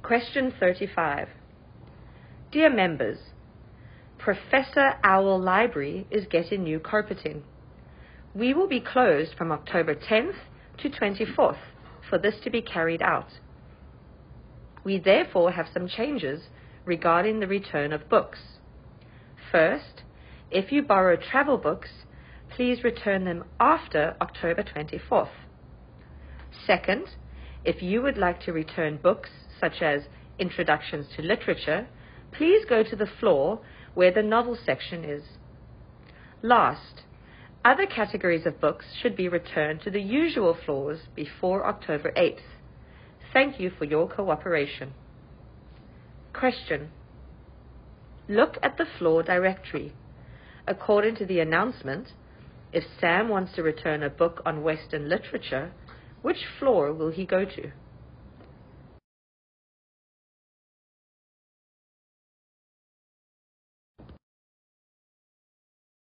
Question 35. Dear members, Professor Owl Library is getting new carpeting. We will be closed from October 10th to 24th for this to be carried out. We therefore have some changes regarding the return of books. First, if you borrow travel books, please return them after October 24th. Second, if you would like to return books such as Introductions to Literature, please go to the floor where the novel section is. Last, other categories of books should be returned to the usual floors before October 8th. Thank you for your cooperation. Question. Look at the floor directory. According to the announcement, if Sam wants to return a book on Western literature, which floor will he go to?